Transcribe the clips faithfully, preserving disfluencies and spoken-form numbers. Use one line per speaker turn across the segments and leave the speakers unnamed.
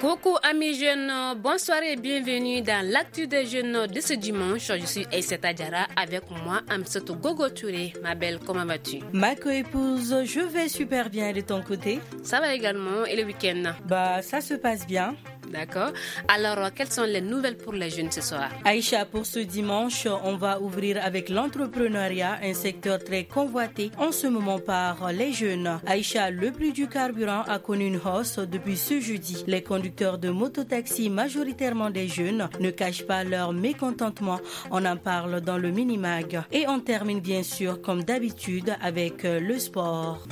Coucou amis jeunes, bonsoir et bienvenue dans l'actu des jeunes de ce dimanche. Je suis Aïssata Diarra, avec moi Amsatou Gogo Touré. Ma belle, comment vas-tu?
Ma co-épouse, je vais super bien, de ton côté?
Ça va également, et le week-end?
Bah ça se passe bien.
D'accord. Alors, quelles sont les nouvelles pour les jeunes ce soir?
Aïcha, pour ce dimanche, on va ouvrir avec l'entrepreneuriat, un secteur très convoité en ce moment par les jeunes. Aïcha, le prix du carburant a connu une hausse depuis ce jeudi. Les conducteurs de mototaxi, majoritairement des jeunes, ne cachent pas leur mécontentement. On en parle dans le mini-mag. Et on termine bien sûr, comme d'habitude, avec le sport.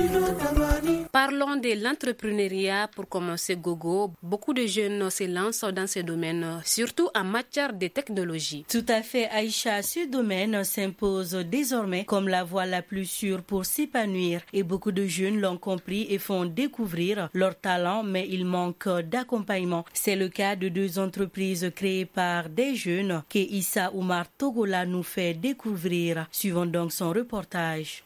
Parlons de l'entrepreneuriat pour commencer, Gogo. Beaucoup de jeunes se lancent dans ce domaine, surtout en matière de technologie.
Tout à fait, Aïcha. Ce domaine s'impose désormais comme la voie la plus sûre pour s'épanouir. Et beaucoup de jeunes l'ont compris et font découvrir leur talent, mais il manque d'accompagnement. C'est le cas de deux entreprises créées par des jeunes que Issa Oumar Togola nous fait découvrir. Suivons donc son reportage.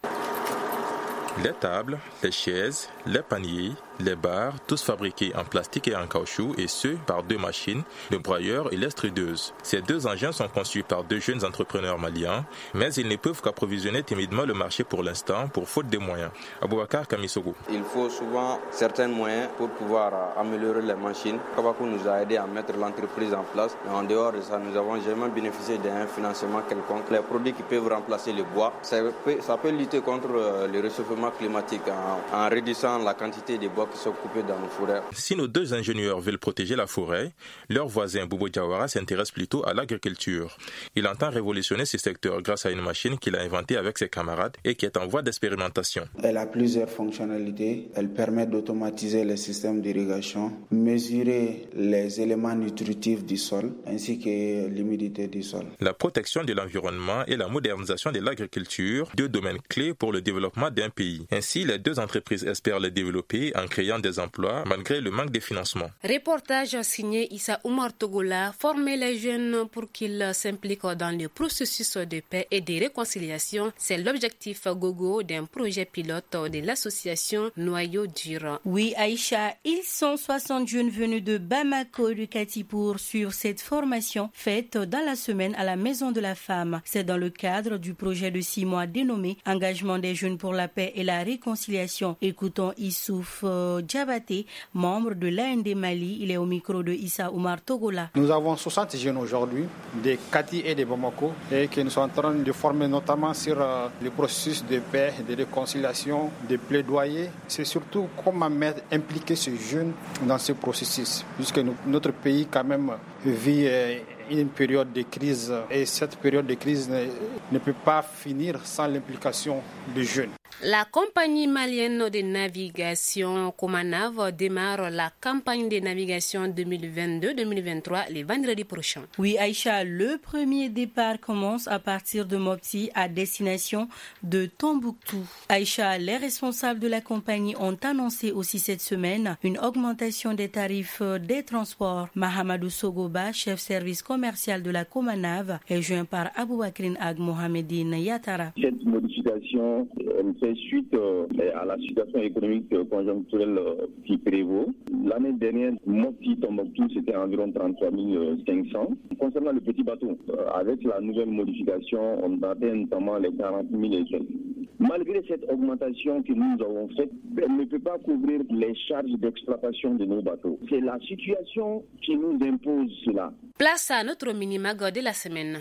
Les tables, les chaises, les paniers, les barres, tous fabriqués en plastique et en caoutchouc, et ce, par deux machines, le broyeur et l'extrudeuse. Ces deux engins sont conçus par deux jeunes entrepreneurs maliens, mais ils ne peuvent qu'approvisionner timidement le marché pour l'instant, pour faute de moyens. Aboubakar Kamisogo.
Il faut souvent certains moyens pour pouvoir améliorer les machines. Kabako nous a aidé à mettre l'entreprise en place, mais en dehors de ça, nous n'avons jamais bénéficié d'un financement quelconque. Les produits qui peuvent remplacer le bois, ça peut, ça peut lutter contre le réchauffement climatique en, en réduisant la quantité de bois qui sont coupés dans nos forêts.
Si nos deux ingénieurs veulent protéger la forêt, leur voisin Bobo Diawara s'intéresse plutôt à l'agriculture. Il entend révolutionner ce secteur grâce à une machine qu'il a inventée avec ses camarades et qui est en voie d'expérimentation.
Elle a plusieurs fonctionnalités. Elle permet d'automatiser les systèmes d'irrigation, mesurer les éléments nutritifs du sol ainsi que l'humidité du sol.
La protection de l'environnement et la modernisation de l'agriculture, deux domaines clés pour le développement d'un pays. Ainsi, les deux entreprises espèrent les développer en créant des emplois malgré le manque de financement.
Reportage signé Issa Oumar Togola, former les jeunes pour qu'ils s'impliquent dans le processus de paix et de réconciliation. C'est l'objectif Gogo d'un projet pilote de l'association Noyau Dur.
Oui, Aïcha, ils sont soixante jeunes venus de Bamako, du Kati, pour suivre cette formation faite dans la semaine à la Maison de la Femme. C'est dans le cadre du projet de six mois dénommé Engagement des jeunes pour la paix et la réconciliation. Écoutons Issouf euh, Djabaté, membre de l'A N D Mali. Il est au micro de Issa Oumar Togola.
Nous avons soixante jeunes aujourd'hui, des Kati et des Bamako, et qui nous sont en train de former notamment sur euh, le processus de paix, de réconciliation, de plaidoyer. C'est surtout comment mettre, impliquer ces jeunes dans ce processus, puisque nous, notre pays quand même vit euh, une période de crise, et cette période de crise ne, ne peut pas finir sans l'implication des jeunes.
La compagnie malienne de navigation Comanav démarre la campagne de navigation deux mille vingt-deux deux mille vingt-trois le vendredi prochain.
Oui, Aïcha, le premier départ commence à partir de Mopti à destination de Tombouctou. Aïcha, les responsables de la compagnie ont annoncé aussi cette semaine une augmentation des tarifs des transports. Mahamadou Sogoba, chef service commercial de la Comanav, est joint par Aboubakrin Ag Mohamedine Yatara.
Cette modification elle fait suite euh, à la situation économique conjoncturelle euh, qui prévaut. L'année dernière, Mopti Tombouctou, c'était environ trente-trois mille cinq cents. Concernant le petit bateau, euh, avec la nouvelle modification, on atteint notamment les quarante mille et quelques. Malgré cette augmentation que nous avons faite, elle ne peut pas couvrir les charges d'exploitation de nos bateaux. C'est la situation qui nous impose cela.
Place à notre mini-mag de la semaine.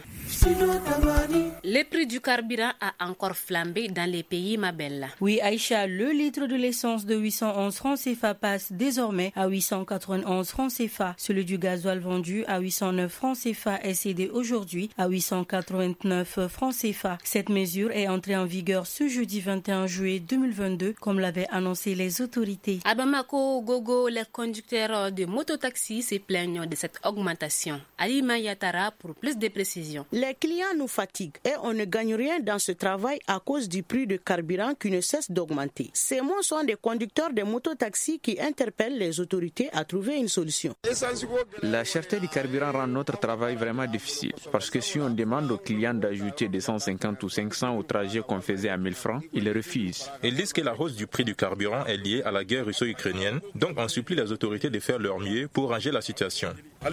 Le prix du carburant a encore flambé dans les pays, ma belle.
Oui, Aïcha, le litre de l'essence de huit cent onze francs C F A passe désormais à huit cent quatre-vingt-onze francs C F A. Celui du gasoil vendu à huit cent neuf francs C F A est cédé aujourd'hui à huit cent quatre-vingt-neuf francs C F A. Cette mesure est entrée en vigueur ce jeudi vingt et un juillet deux mille vingt-deux, comme l'avaient annoncé les autorités.
À Bamako, Gogo, les conducteurs de mototaxi se plaignent de cette augmentation. Alima Yatara pour plus de précisions.
Les clients nous fatiguent et on ne gagne rien dans ce travail à cause du prix de carburant qui ne cesse d'augmenter. Ces mots sont des conducteurs de mototaxis qui interpellent les autorités à trouver une solution.
La cherté du carburant rend notre travail vraiment difficile parce que si on demande aux clients d'ajouter des cent cinquante ou cinq cents au trajet qu'on faisait à mille francs, ils refusent.
Ils disent que la hausse du prix du carburant est liée à la guerre russo-ukrainienne, donc on supplie les autorités de faire leur mieux pour ranger la situation.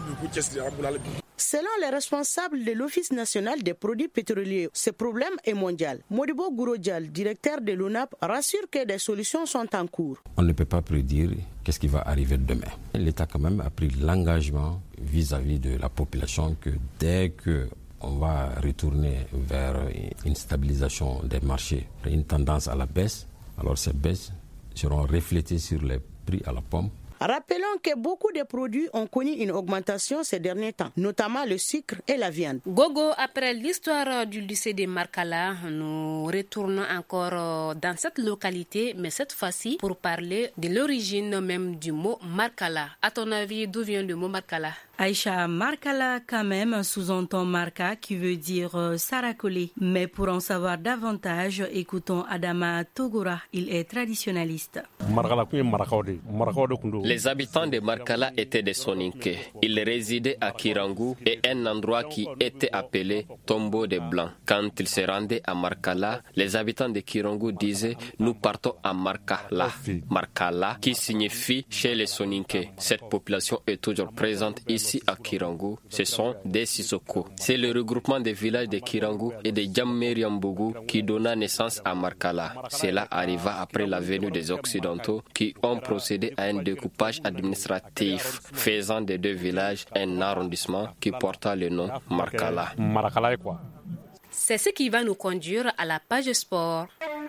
Selon les responsables de l'Office national des produits pétroliers, ce problème est mondial. Modibo Gourodjal, directeur de l'O N A P, rassure que des solutions sont en cours.
On ne peut pas prédire qu'est-ce qui va arriver demain. L'État quand même a pris l'engagement vis-à-vis de la population que dès que on va retourner vers une stabilisation des marchés, une tendance à la baisse, alors ces baisses seront reflétées sur les prix à la pompe.
Rappelons que beaucoup de produits ont connu une augmentation ces derniers temps, notamment le sucre et la viande.
Gogo, après l'histoire du lycée de Markala, nous retournons encore dans cette localité, mais cette fois-ci pour parler de l'origine même du mot Markala. À ton avis, d'où vient le mot Markala?
Aïcha, Markala quand même sous-entend Marka qui veut dire euh, Sarakolé. Mais pour en savoir davantage, écoutons Adama Togora, il est traditionnaliste.
Les habitants de Markala étaient des Soninké. Ils résidaient à Kirangou et un endroit qui était appelé Tombeau des Blancs. Quand ils se rendaient à Markala, les habitants de Kirangou disaient « Nous partons à Markala ». Markala qui signifie chez les Soninké. Cette population est toujours présente ici à Kirangou. Ce sont des Sissoko. C'est le regroupement des villages de Kirangou et de Djammeriambougou qui donna naissance à Markala. Cela arriva après la venue des Occidentaux qui ont procédé à un découpage administratif faisant des deux villages un arrondissement qui porta le nom Markala.
C'est ce qui va nous conduire à la page sport.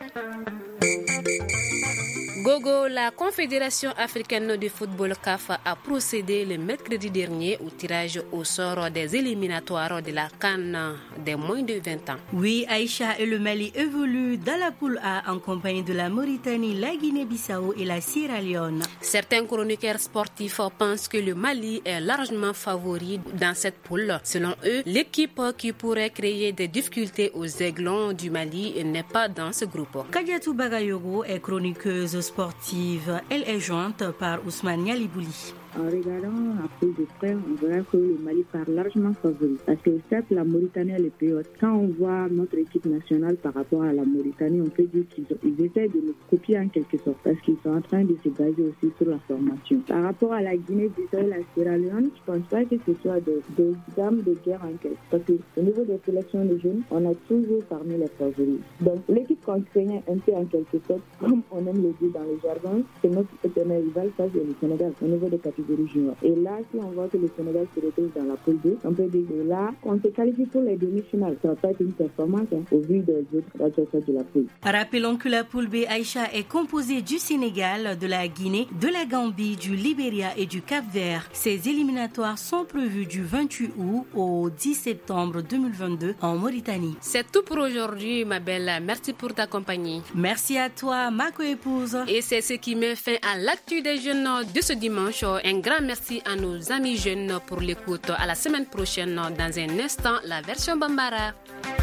Gogo, la Confédération africaine de football C A F a procédé le mercredi dernier au tirage au sort des éliminatoires de la CAN des moins de vingt ans.
Oui, Aïcha et le Mali évoluent dans la poule A en compagnie de la Mauritanie, la Guinée-Bissau et la Sierra Leone.
Certains chroniqueurs sportifs pensent que le Mali est largement favori dans cette poule. Selon eux, l'équipe qui pourrait créer des difficultés aux Aiglons du Mali n'est pas dans ce groupe.
Kadiatou Bagayogo est chroniqueuse sportive. Elle est jointe par Ousmane Yalibouli.
En regardant la poule de près, on verra que le Mali part largement favori. Parce que certes, la Mauritanie est le plus haute. Quand on voit notre équipe nationale par rapport à la Mauritanie, on peut dire qu'ils ils essaient de nous copier en quelque sorte. Parce qu'ils sont en train de se baser aussi sur la formation. Par rapport à la Guinée-Bissau et la Sierra Leone, je ne pense pas que ce soit des, des armes de guerre en quelque sorte. Parce qu'au niveau des sélections de jeunes, on a toujours parmi les favoris. Donc l'équipe qu'on craignait un peu en quelque sorte, comme on aime le dire dans le jargon, c'est notre éternel rival, ça c'est le Sénégal, au niveau des catégories. Et là, si on voit que le Sénégal se retrouve dans la poule deux, on peut dire que là, on se qualifie pour les demi-finales. Ça va pas être une performance hein, au vu des autres adversaires de la poule.
Rappelons que la poule B, Aïcha, est composée du Sénégal, de la Guinée, de la Gambie, du Libéria et du Cap-Vert. Ces éliminatoires sont prévus du vingt-huit août au dix septembre deux mille vingt-deux en Mauritanie.
C'est tout pour aujourd'hui, ma belle. Merci pour ta compagnie.
Merci à toi, ma coépouse.
Et c'est ce qui met fin à l'actu des jeunes de ce dimanche. Un grand merci à nos amis jeunes pour l'écoute. À la semaine prochaine, dans un instant, la version Bambara.